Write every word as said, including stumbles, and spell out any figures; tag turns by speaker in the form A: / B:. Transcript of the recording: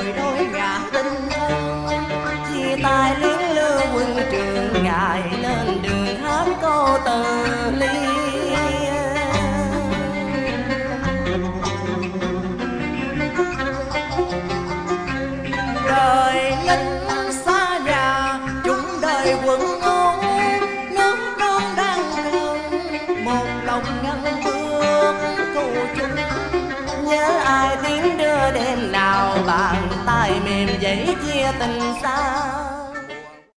A: rồi đôi ngã tình thân. Chia tay luyến lưu quân trường, ngài lên đường hát câu từ ly. Đời lính xa nhà chúng đời quân ngôn, nước non đang gần một lòng ngăn bước cầu chung. Nhớ ai tiếng đưa đêm nào, bàn tay mềm giấy chia tình xa.